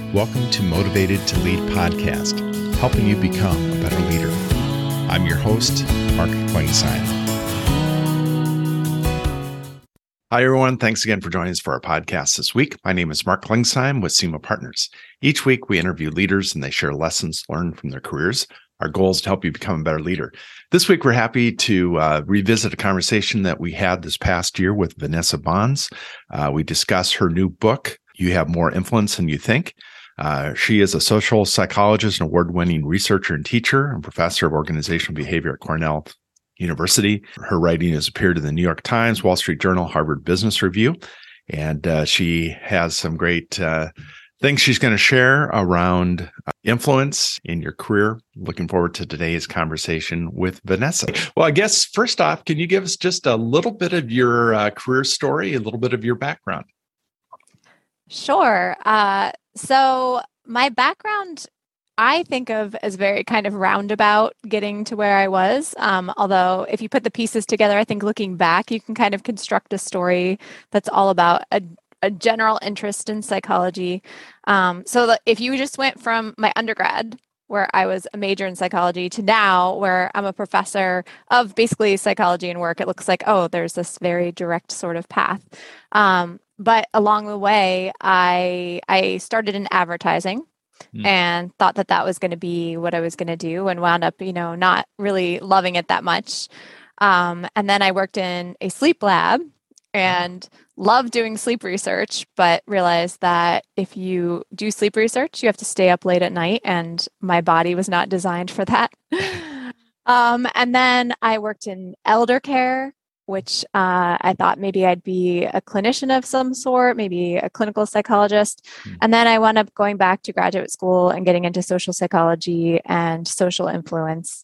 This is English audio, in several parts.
Welcome to Motivated to Lead podcast, helping you become a better leader. I'm your host, Mark Klingsheim. Hi, everyone. Thanks again for joining us for our podcast this week. My name is Mark Klingsheim with SEMA Partners. Each week, we interview leaders and they share lessons learned from their careers. Our goal is to help you become a better leader. This week, we're happy to revisit a conversation that we had this past year with Vanessa Bohns. We discussed her new book, You Have More Influence Than You Think. She is a social psychologist and award-winning researcher and teacher and professor of organizational behavior at Cornell University. Her writing has appeared in the New York Times, Wall Street Journal, Harvard Business Review, and she has some great things she's going to share around influence in your career. Looking forward to today's conversation with Vanessa. Well, I guess first off, can you give us just a little bit of your career story, a little bit of your background? Sure. So my background, I think of as very kind of roundabout getting to where I was. Although if you put the pieces together, I think looking back, you can kind of construct a story that's all about a general interest in psychology. So if you just went from my undergrad, where I was a major in psychology, to now where I'm a professor of basically psychology and work, it looks like, oh, there's this very direct sort of path. But along the way, I started in advertising and thought that was going to be what I was going to do, and wound up, not really loving it that much. And then I worked in a sleep lab and loved doing sleep research, but realized that if you do sleep research, you have to stay up late at night, and my body was not designed for that. And then I worked in elder care, which I thought maybe I'd be a clinician of some sort, maybe a clinical psychologist. And then I wound up going back to graduate school and getting into social psychology and social influence.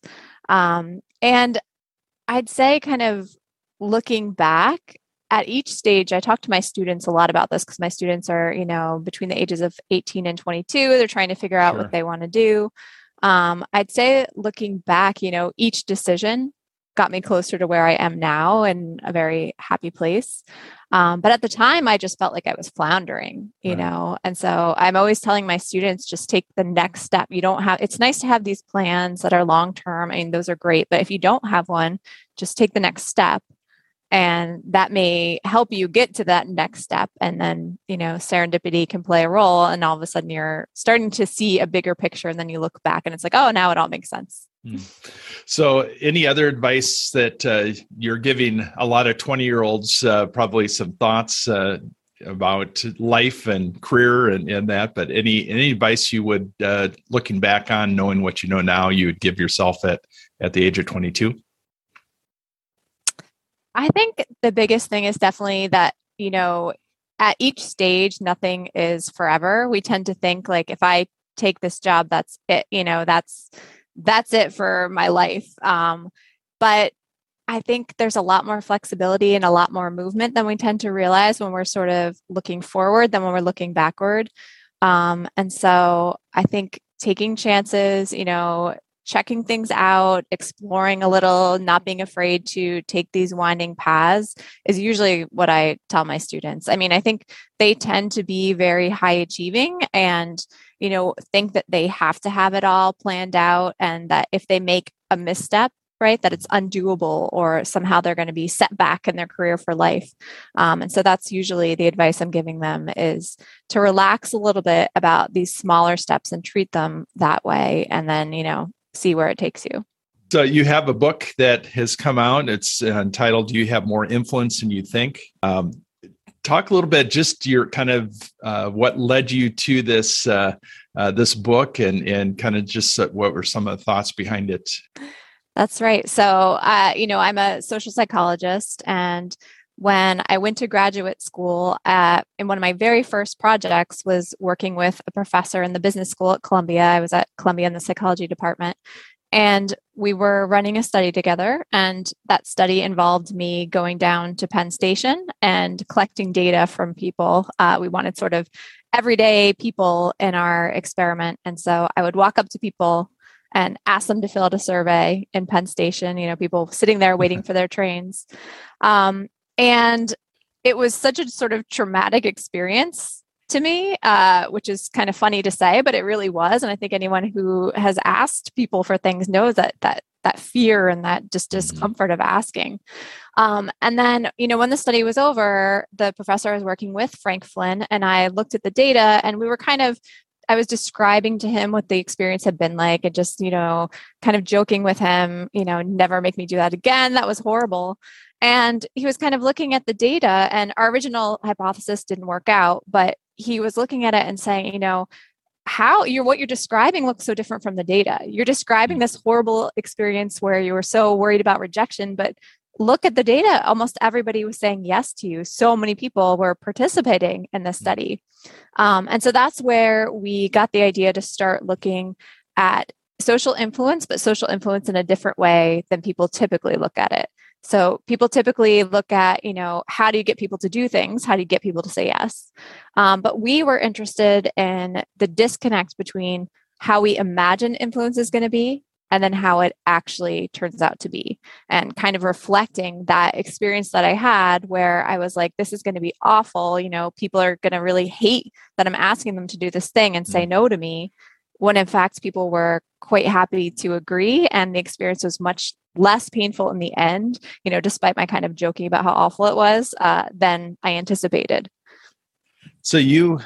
And I'd say, kind of looking back, at each stage, I talk to my students a lot about this because my students are, between the ages of 18 and 22. They're trying to figure out what they want to do. I'd say looking back, each decision got me closer to where I am now, in a very happy place. But at the time, I just felt like I was floundering, and so I'm always telling my students, just take the next step. It's nice to have these plans that are long-term. I mean, those are great, but if you don't have one, just take the next step. And that may help you get to that next step. And then, serendipity can play a role. And all of a sudden you're starting to see a bigger picture. And then you look back and it's like, oh, now it all makes sense. So any other advice that you're giving a lot of 20-year-olds, probably some thoughts about life and career and that, but any advice you would, looking back on, knowing what you know now, you would give yourself at the age of 22? I think the biggest thing is definitely that, at each stage, nothing is forever. We tend to think like, if I take this job, that's it, that's it for my life. But I think there's a lot more flexibility and a lot more movement than we tend to realize when we're sort of looking forward than when we're looking backward. And so I think taking chances, checking things out, exploring a little, not being afraid to take these winding paths is usually what I tell my students. I mean, I think they tend to be very high achieving and, think that they have to have it all planned out, and that if they make a misstep, right, that it's undoable, or somehow they're going to be set back in their career for life. And so that's usually the advice I'm giving them, is to relax a little bit about these smaller steps and treat them that way. And then, see where it takes you. So you have a book that has come out. It's entitled, You Have More Influence Than You Think. Talk a little bit, just your kind of what led you to this this book, and kind of just what were some of the thoughts behind it? That's right. So, I'm a social psychologist, and when I went to graduate school, and one of my very first projects was working with a professor in the business school at Columbia. I was at Columbia in the psychology department, and we were running a study together. And that study involved me going down to Penn Station and collecting data from people. We wanted sort of everyday people in our experiment. And so I would walk up to people and ask them to fill out a survey in Penn Station, people sitting there waiting for their trains. And it was such a sort of traumatic experience to me, which is kind of funny to say, but it really was. And I think anyone who has asked people for things knows that fear and that just discomfort of asking. And then, when the study was over, the professor was working with Frank Flynn, and I looked at the data, and I was describing to him what the experience had been like, and just, kind of joking with him, never make me do that again. That was horrible. And he was kind of looking at the data, and our original hypothesis didn't work out, but he was looking at it and saying, what you're describing looks so different from the data. You're describing this horrible experience where you were so worried about rejection, but look at the data. Almost everybody was saying yes to you. So many people were participating in this study. And so that's where we got the idea to start looking at social influence, but social influence in a different way than people typically look at it. So people typically look at, how do you get people to do things? How do you get people to say yes? But we were interested in the disconnect between how we imagine influence is going to be and then how it actually turns out to be, and kind of reflecting that experience that I had where I was like, this is going to be awful. People are going to really hate that I'm asking them to do this thing and say no to me, when in fact people were quite happy to agree, and the experience was much less painful in the end, despite my kind of joking about how awful it was, than I anticipated. So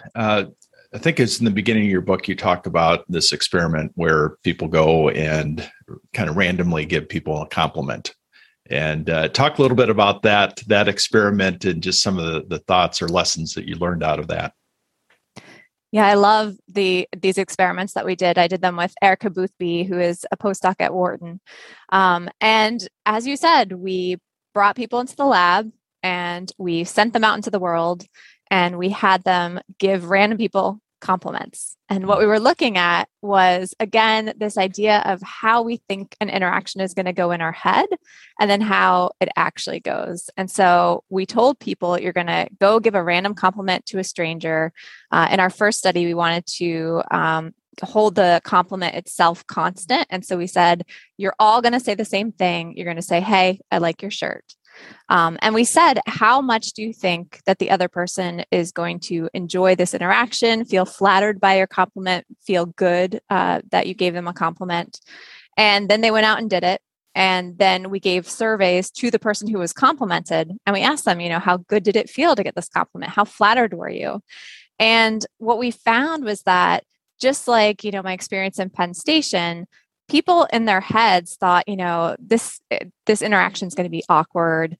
I think it's in the beginning of your book, you talk about this experiment where people go and kind of randomly give people a compliment. And talk a little bit about that experiment and just some of the thoughts or lessons that you learned out of that. Yeah, I love these experiments that we did. I did them with Erica Boothby, who is a postdoc at Wharton. And as you said, we brought people into the lab and we sent them out into the world, and we had them give random people compliments. And what we were looking at was, again, this idea of how we think an interaction is going to go in our head and then how it actually goes. And so we told people, you're going to go give a random compliment to a stranger. In our first study, we wanted to hold the compliment itself constant. And so we said, you're all going to say the same thing. You're going to say, hey, I like your shirt. And we said, how much do you think that the other person is going to enjoy this interaction, feel flattered by your compliment, feel good that you gave them a compliment? And then they went out and did it. And then we gave surveys to the person who was complimented. And we asked them, how good did it feel to get this compliment? How flattered were you? And what we found was that, just like, my experience in Penn Station, people in their heads thought, this interaction is going to be awkward.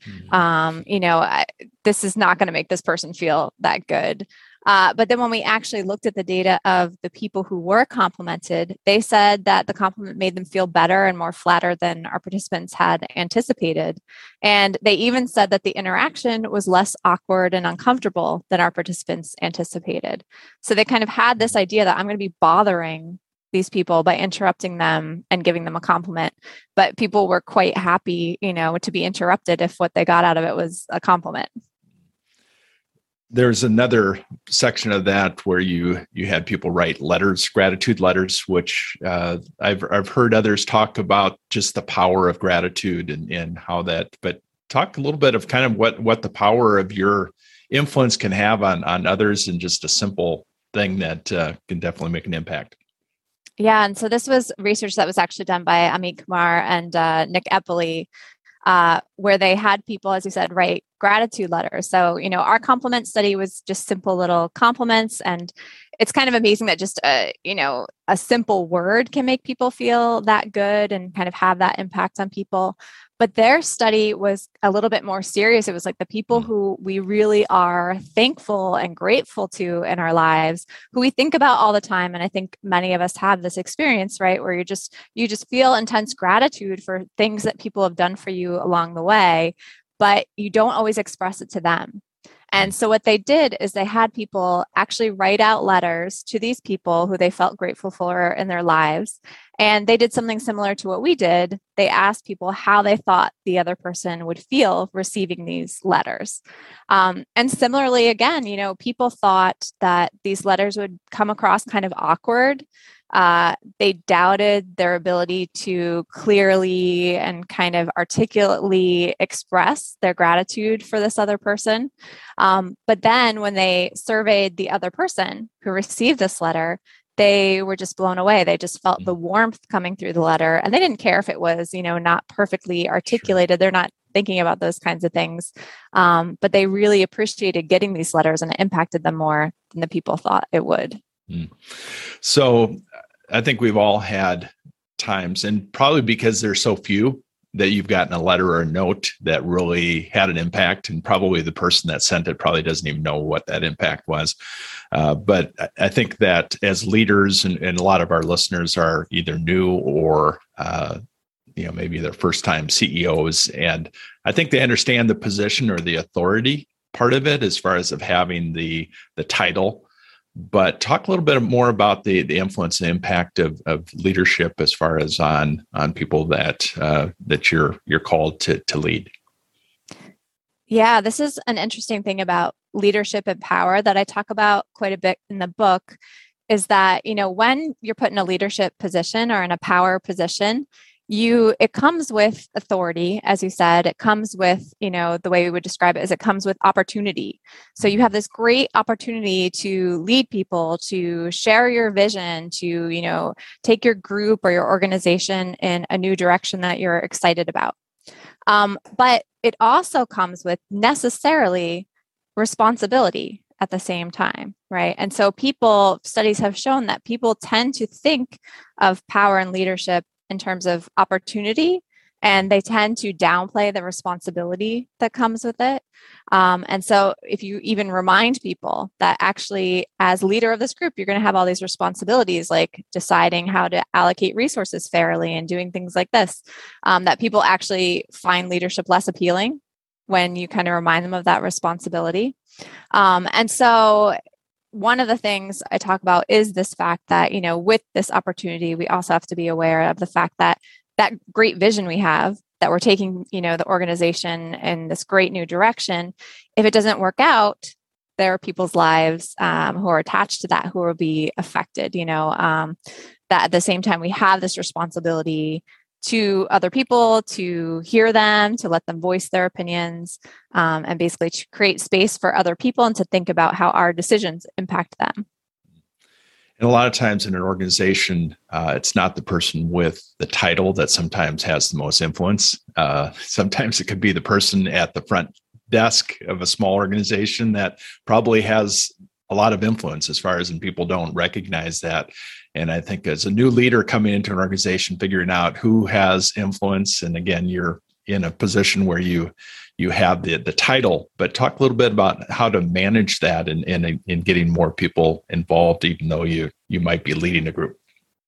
This is not going to make this person feel that good. But then when we actually looked at the data of the people who were complimented, they said that the compliment made them feel better and more flattered than our participants had anticipated. And they even said that the interaction was less awkward and uncomfortable than our participants anticipated. So they kind of had this idea that I'm going to be bothering these people by interrupting them and giving them a compliment. But people were quite happy, to be interrupted if what they got out of it was a compliment. There's another section of that where you had people write letters, gratitude letters, which I've heard others talk about just the power of gratitude and how that, but talk a little bit of kind of what the power of your influence can have on others, and just a simple thing that can definitely make an impact. Yeah, and so this was research that was actually done by Amit Kumar and Nick Eppley, where they had people, as you said, write gratitude letters. So, our compliment study was just simple little compliments, and it's kind of amazing that just a simple word can make people feel that good and kind of have that impact on people. But their study was a little bit more serious. It was like the people who we really are thankful and grateful to in our lives, who we think about all the time. And I think many of us have this experience, right, where you just feel intense gratitude for things that people have done for you along the way, but you don't always express it to them. And so what they did is they had people actually write out letters to these people who they felt grateful for in their lives. And they did something similar to what we did. They asked people how they thought the other person would feel receiving these letters. And similarly, again, people thought that these letters would come across kind of awkward. They doubted their ability to clearly and kind of articulately express their gratitude for this other person. But then when they surveyed the other person who received this letter, they were just blown away. They just felt the warmth coming through the letter, and they didn't care if it was, not perfectly articulated. They're not thinking about those kinds of things. But they really appreciated getting these letters, and it impacted them more than the people thought it would. So I think we've all had times, and probably because there's so few, that you've gotten a letter or a note that really had an impact, and probably the person that sent it probably doesn't even know what that impact was. But I think that as leaders, and a lot of our listeners are either new or maybe their first time CEOs, and I think they understand the position or the authority part of it as far as of having the title. But talk a little bit more about the influence and impact of leadership as far as on people that you're called to lead. Yeah, this is an interesting thing about leadership and power that I talk about quite a bit in the book, is that, when you're put in a leadership position or in a power position, it comes with authority, as you said. It comes with, the way we would describe it is it comes with opportunity. So you have this great opportunity to lead people, to share your vision, to, take your group or your organization in a new direction that you're excited about. But it also comes with necessarily responsibility at the same time, right? And so studies have shown that people tend to think of power and leadership in terms of opportunity, and they tend to downplay the responsibility that comes with it. And so if you even remind people that actually, as leader of this group, you're going to have all these responsibilities, like deciding how to allocate resources fairly and doing things like this, that people actually find leadership less appealing when you kind of remind them of that responsibility. And so one of the things I talk about is this fact that, with this opportunity, we also have to be aware of the fact that that great vision we have, that we're taking, the organization in this great new direction, if it doesn't work out, there are people's lives who are attached to that who will be affected, that at the same time we have this responsibility to other people, to hear them, to let them voice their opinions, and basically to create space for other people and to think about how our decisions impact them. And a lot of times in an organization, it's not the person with the title that sometimes has the most influence. Sometimes it could be the person at the front desk of a small organization that probably has a lot of influence as far as, and people don't recognize that. And I think as a new leader coming into an organization, figuring out who has influence, and again, you're in a position where you have the title, but talk a little bit about how to manage that in getting more people involved, even though you might be leading a group.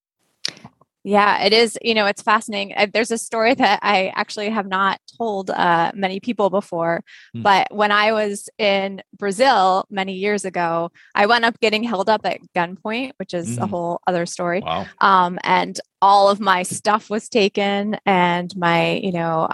Yeah, it is. It's fascinating. There's a story that I actually have not told many people before, but when I was in Brazil many years ago, I wound up getting held up at gunpoint, which is a whole other story. Wow. And all of my stuff was taken, and my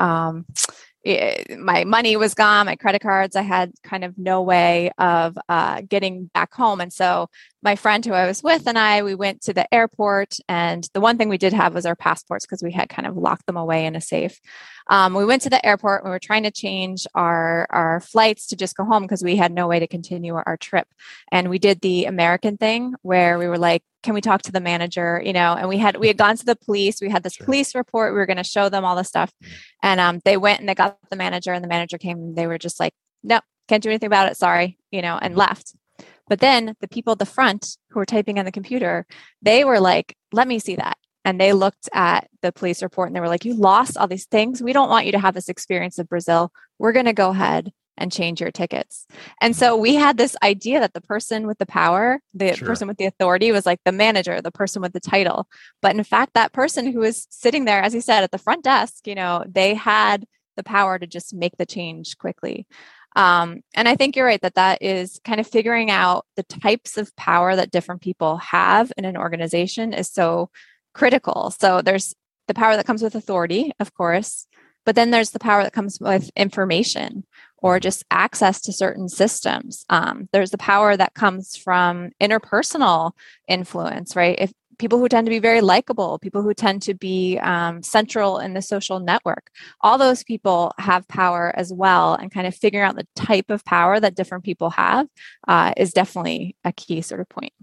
money was gone, my credit cards. I had kind of no way of getting back home. And so my friend who I was with and we went to the airport, and the one thing we did have was our passports because we had kind of locked them away in a safe. We went to the airport. We were trying to change our flights to just go home because we had no way to continue our trip. And we did the American thing where we were like, can we talk to the manager? And we had gone to the police. We had this police report. We were going to show them all the stuff. And they went and they got the manager, and the manager came, and they were just like, no, can't do anything about it. Sorry, and left. But then the people at the front who were typing on the computer, they were like, let me see that. And they looked at the police report and they were like, you lost all these things. We don't want you to have this experience of Brazil. We're going to go ahead and change your tickets. And so we had this idea that the person with the power, the person with the authority was like the manager, the person with the title. But in fact, that person who was sitting there, as you said, at the front desk, they had the power to just make the change quickly. And I think you're right that is kind of figuring out the types of power that different people have in an organization is so critical. So there's the power that comes with authority, of course, but then there's the power that comes with information or just access to certain systems. There's the power that comes from interpersonal influence, right? If people who tend to be very likable, people who tend to be central in the social network. All those people have power as well, and kind of figuring out the type of power that different people have is definitely a key sort of point.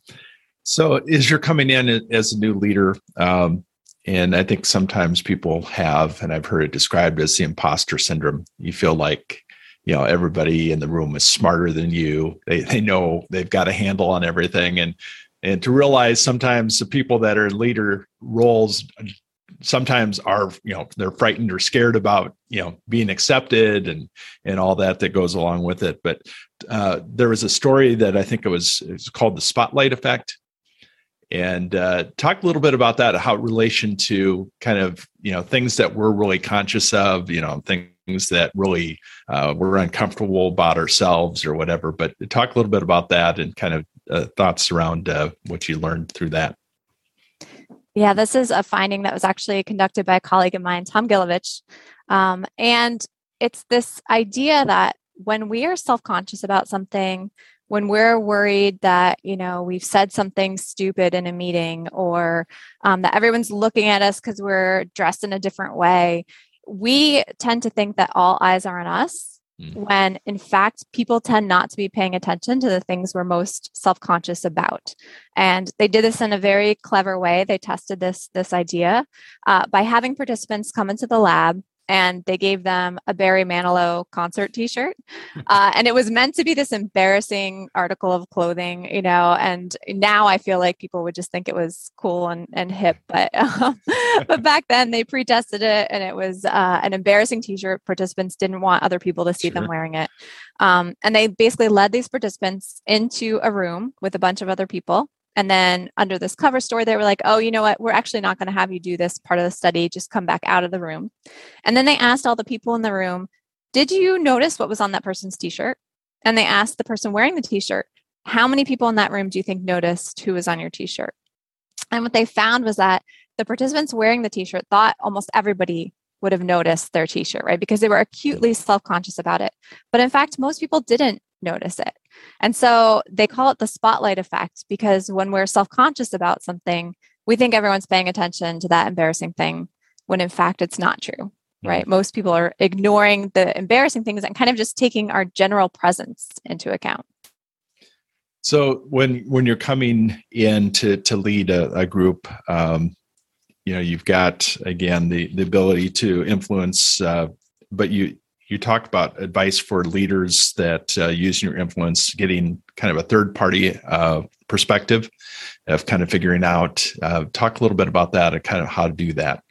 So as you're coming in as a new leader, and I think sometimes people have, and I've heard it described as the imposter syndrome. You feel like, everybody in the room is smarter than you. They know they've got a handle on everything. And to realize sometimes the people that are in leader roles sometimes are, they're frightened or scared about, being accepted and all that goes along with it. But there was a story that I think it was called the Spotlight Effect. And talk a little bit about that, how relation to kind of, things that we're really conscious of, things that really we're uncomfortable about ourselves or whatever. But talk a little bit about that and kind of thoughts around what you learned through that. Yeah, this is a finding that was actually conducted by a colleague of mine, Tom Gilovich. And it's this idea that when we are self-conscious about something, when we're worried that, we've said something stupid in a meeting, or that everyone's looking at us because we're dressed in a different way, we tend to think that all eyes are on us, when in fact, people tend not to be paying attention to the things we're most self-conscious about. And they did this in a very clever way. They tested this idea by having participants come into the lab, and they gave them a Barry Manilow concert t-shirt. And it was meant to be this embarrassing article of clothing, and now I feel like people would just think it was cool and hip. But back then they pre-tested it, and it was an embarrassing t-shirt. Participants didn't want other people to see them wearing it. And they basically led these participants into a room with a bunch of other people. And then under this cover story, they were like, oh, you know what? We're actually not going to have you do this part of the study. Just come back out of the room. And then they asked all the people in the room, did you notice what was on that person's t-shirt? And they asked the person wearing the t-shirt, how many people in that room do you think noticed who was on your t-shirt? And what they found was that the participants wearing the t-shirt thought almost everybody would have noticed their t-shirt, right? Because they were acutely self-conscious about it. But in fact, most people didn't notice it. And so they call it the spotlight effect, because when we're self-conscious about something, we think everyone's paying attention to that embarrassing thing, when in fact it's not true, right? Most people are ignoring the embarrassing things and kind of just taking our general presence into account. So when you're coming in to lead a group, you've got, again, the ability to influence, but you talk about advice for leaders that using your influence, getting kind of a third party perspective of kind of figuring out, talk a little bit about that and kind of how to do that.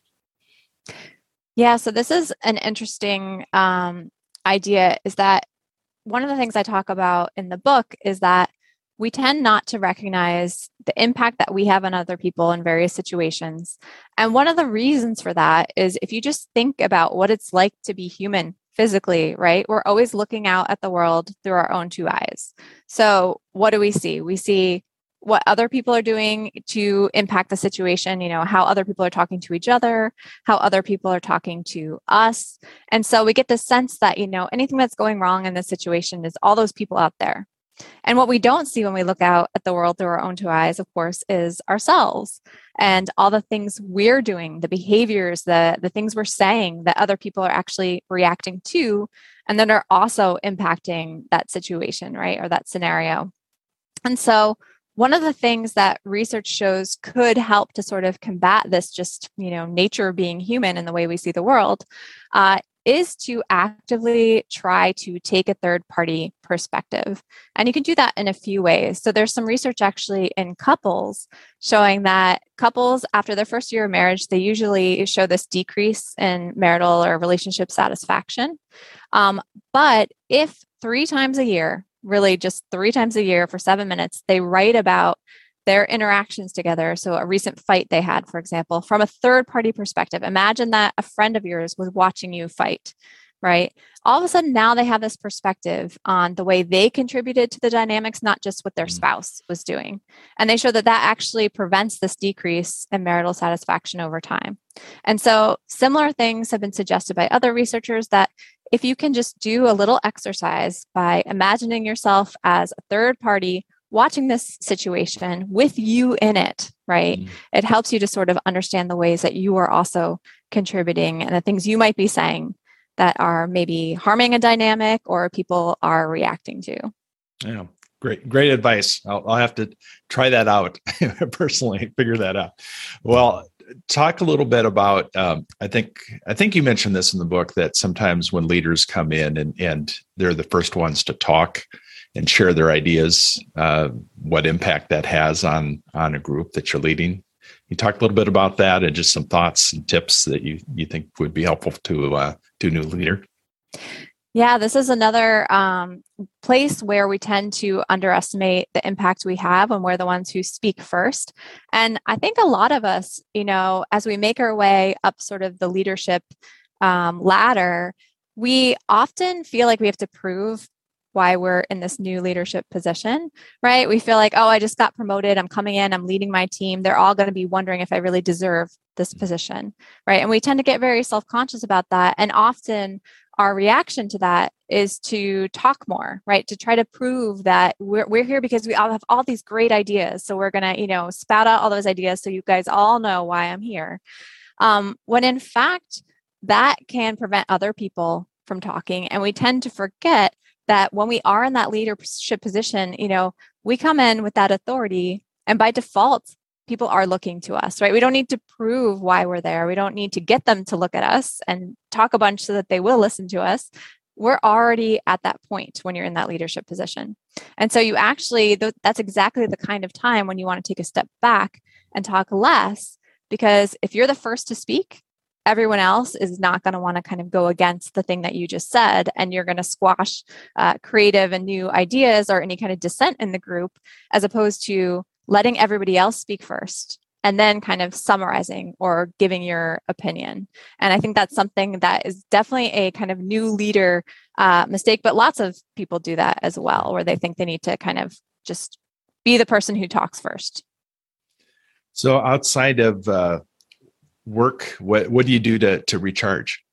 Yeah, so this is an interesting idea, is that one of the things I talk about in the book is that we tend not to recognize the impact that we have on other people in various situations. And one of the reasons for that is if you just think about what it's like to be human physically, right? We're always looking out at the world through our own two eyes. So what do we see? We see what other people are doing to impact the situation, how other people are talking to each other, how other people are talking to us. And so we get the sense that, anything that's going wrong in this situation is all those people out there. And what we don't see when we look out at the world through our own two eyes, of course, is ourselves and all the things we're doing, the behaviors, the things we're saying that other people are actually reacting to, and that are also impacting that situation, right? Or that scenario. And so one of the things that research shows could help to sort of combat this just, nature of being human and the way we see the world, is to actively try to take a third party perspective. And you can do that in a few ways. So there's some research actually in couples showing that couples after their first year of marriage, they usually show this decrease in marital or relationship satisfaction. But if 3 times a year, really just 3 times a year for 7 minutes, they write about their interactions together. So a recent fight they had, for example, from a third party perspective. Imagine that a friend of yours was watching you fight, right? All of a sudden now they have this perspective on the way they contributed to the dynamics, not just what their spouse was doing. And they show that that actually prevents this decrease in marital satisfaction over time. And so similar things have been suggested by other researchers that if you can just do a little exercise by imagining yourself as a third party watching this situation with you in it, right? It helps you to sort of understand the ways that you are also contributing and the things you might be saying that are maybe harming a dynamic or people are reacting to. Yeah. Great advice. I'll have to try that out personally, figure that out. Well, talk a little bit about, I think you mentioned this in the book, that sometimes when leaders come in and they're the first ones to talk and share their ideas, what impact that has on a group that you're leading. You talk a little bit about that and just some thoughts and tips that you think would be helpful to a new leader. Yeah, this is another place where we tend to underestimate the impact we have when we're the ones who speak first. And I think a lot of us, as we make our way up sort of the leadership ladder, we often feel like we have to prove why we're in this new leadership position, right? We feel like, oh, I just got promoted. I'm coming in, I'm leading my team. They're all going to be wondering if I really deserve this position, right? And we tend to get very self-conscious about that. And often our reaction to that is to talk more, right? To try to prove that we're here because we all have all these great ideas. So we're going to, spout out all those ideas so you guys all know why I'm here. When in fact, that can prevent other people from talking. And we tend to forget that when we are in that leadership position, we come in with that authority, and by default, people are looking to us, right? We don't need to prove why we're there. We don't need to get them to look at us and talk a bunch so that they will listen to us. We're already at that point when you're in that leadership position. And so you actually, that's exactly the kind of time when you want to take a step back and talk less, because if you're the first to speak, everyone else is not going to want to kind of go against the thing that you just said, and you're going to squash creative and new ideas or any kind of dissent in the group, as opposed to letting everybody else speak first and then kind of summarizing or giving your opinion. And I think that's something that is definitely a kind of new leader mistake, but lots of people do that as well, where they think they need to kind of just be the person who talks first. So outside of work, what do you do to recharge?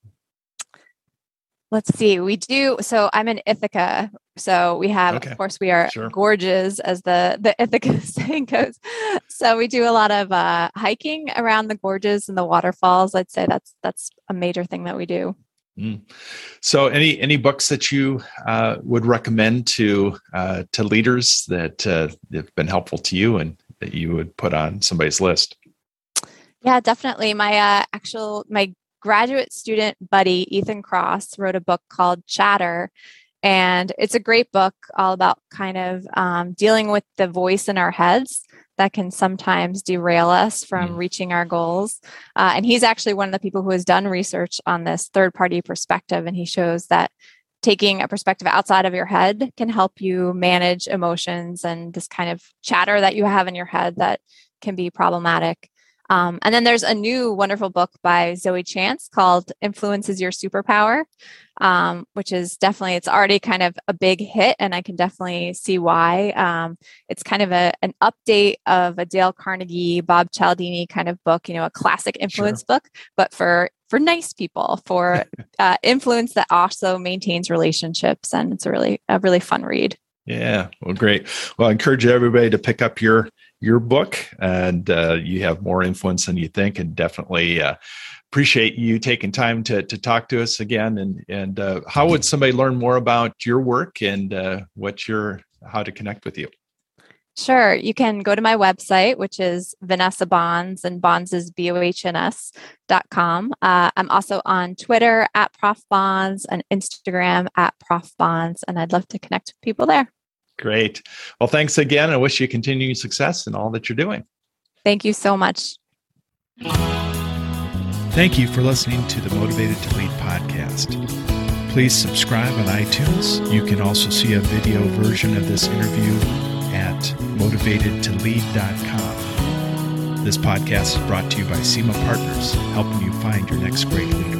Let's see. We do. So I'm in Ithaca. So we have, of course, we are gorges, as the Ithaca saying goes. So we do a lot of hiking around the gorges and the waterfalls. I'd say that's a major thing that we do. So any books that you would recommend to leaders that have been helpful to you and that you would put on somebody's list? Yeah, definitely. My graduate student buddy, Ethan Cross, wrote a book called Chatter. And it's a great book all about kind of dealing with the voice in our heads that can sometimes derail us from reaching our goals. And he's actually one of the people who has done research on this third-party perspective. And he shows that taking a perspective outside of your head can help you manage emotions and this kind of chatter that you have in your head that can be problematic. And then there's a new wonderful book by Zoe Chance called Influence is Your Superpower, which is definitely, it's already kind of a big hit, and I can definitely see why. It's kind of an update of a Dale Carnegie, Bob Cialdini kind of book, a classic influence book, but for nice people, for influence that also maintains relationships. And it's a really fun read. Yeah. Well, great. Well, I encourage everybody to pick up your book, and you have more influence than you think, and definitely appreciate you taking time to talk to us again. And how would somebody learn more about your work and how to connect with you? Sure. You can go to my website, which is Vanessa Bohns, and Bohns is BOHNS.com. I'm also on Twitter at Prof Bohns and Instagram at Prof Bohns, and I'd love to connect with people there. Great. Well, thanks again. I wish you continued success in all that you're doing. Thank you so much. Thank you for listening to the Motivated to Lead podcast. Please subscribe on iTunes. You can also see a video version of this interview at motivatedtolead.com. This podcast is brought to you by SEMA Partners, helping you find your next great leader.